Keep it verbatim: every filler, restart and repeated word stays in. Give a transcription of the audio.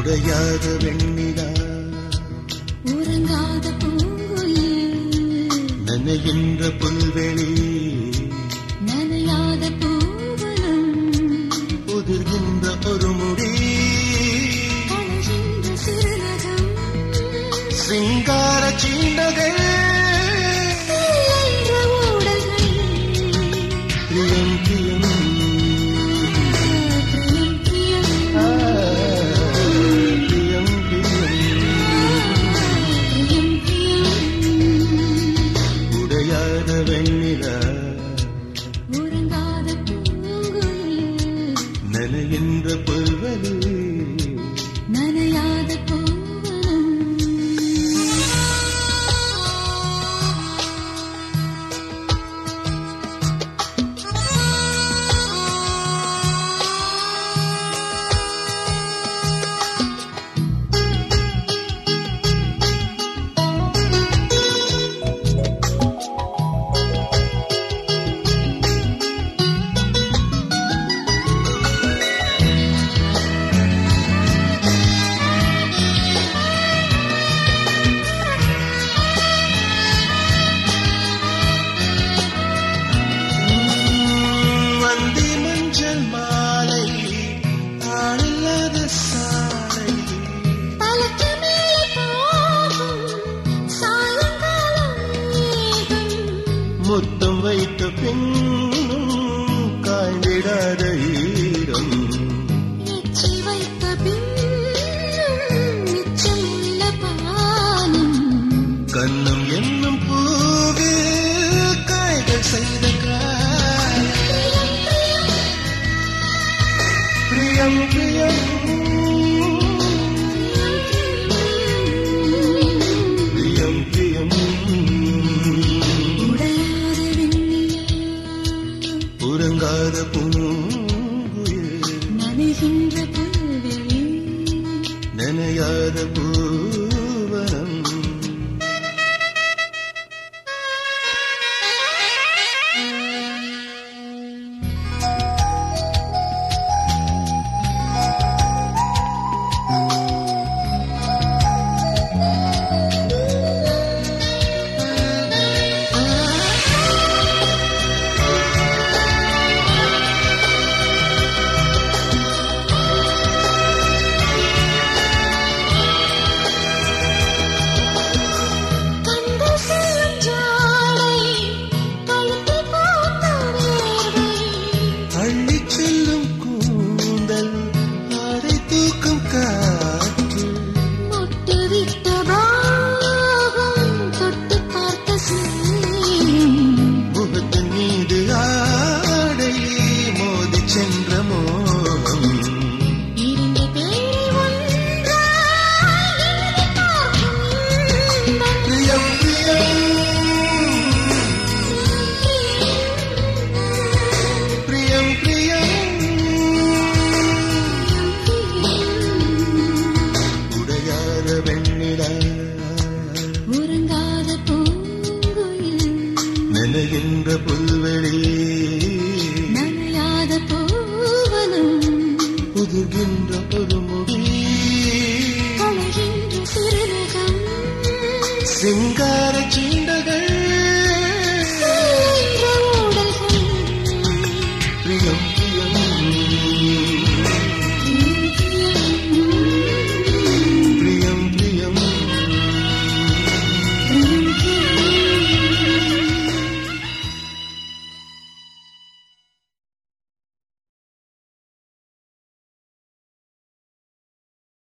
உடையாத வெண்ணிலா உறங்காத பூங்குயில் நனைகின்ற புல்வெளி நனையாத பூவனம் உதிர்கின்ற ஒரு முடி களைகின்ற சிறுநகம் சிங்கார சீண்டகள் என்ற ஊடல்கள் பிரியம் பிரியம் நனைகின்ற புல்வெளி நனையாத பூவனம் முத்தம் வைத்த பின்னும் காய்ந்திடாத ஈரம் எச்சி வைத்த பின்னும் மிச்சமுள்ள பானம் கண்ணம் என்னும் பூவில் காய்கள் செய்த காயம் பிரியம் பிரியம் பிரியம் பிரியம் உறங்காத பூங்குயில் நனைகின்ற புல்வெளி நனையாத பூவனம் உறங்காத பூங்குயில் நனைகின்ற புல்வெளி நனையாத பூவனம் உதிர்கின்ற ஒரு முடி களைகின்ற சிறுநகம் சிங்கார சீ